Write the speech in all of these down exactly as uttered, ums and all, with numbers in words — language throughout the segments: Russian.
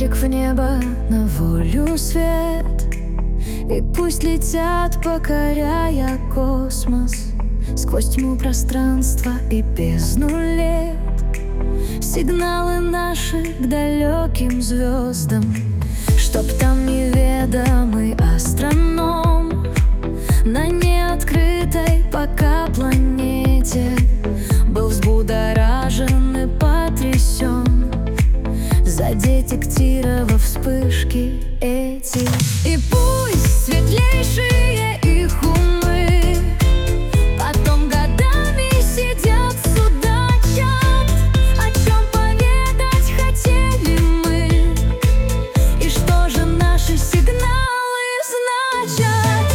Фонарик в небо, на волю свет, и пусть летят, покоряя космос, сквозь тьму пространства и бездну лет. Сигналы наши к далеким звездам, чтоб там неведомый астроном на неоткрытой пока планете был взбудоражен и потрясен, задетектировав вспышки эти. И пусть светлейшие их умы потом годами сидят, судачат, о чем поведать хотели мы, и что же наши сигналы значат.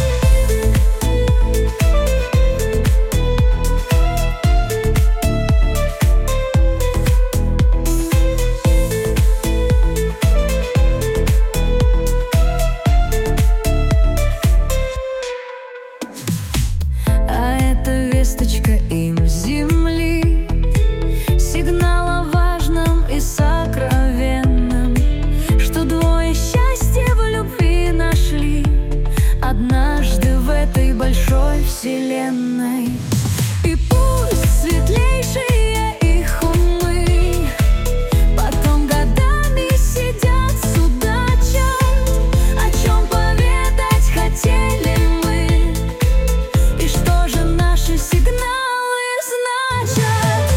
Весточка им с земли, сигнал о важном и сокровенном, что двое счастья в любви нашли однажды в этой большой вселенной. И пусть светлейшие их умы потом годами сидят, судачат, о чем поведать хотели мы, и что же наши сигналы значат.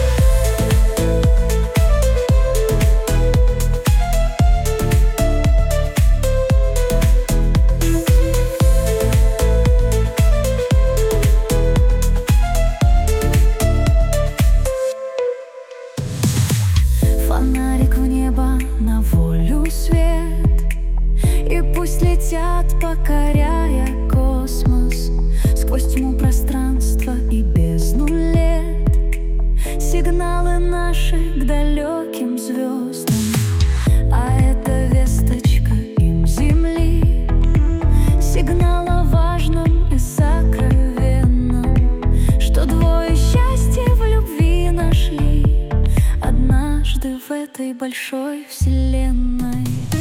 Фонарик в небо, на волю свет, и пусть летят, покоряя космос, сквозь тьму пространства и бездну лет. Сигналы наши к далеким звездам, а это весточка им с земли, сигнал о важном и сокровенном, что двое счастья в любви нашли однажды в этой большой вселенной.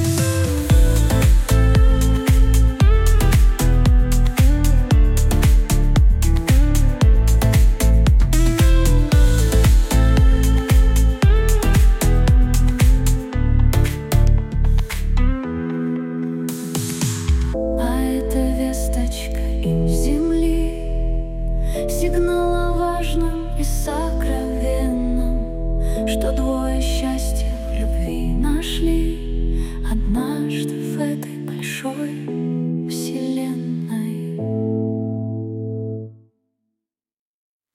Им с земли, сигнал о важном и сокровенном, что двое счастья в любви нашли однажды в этой большой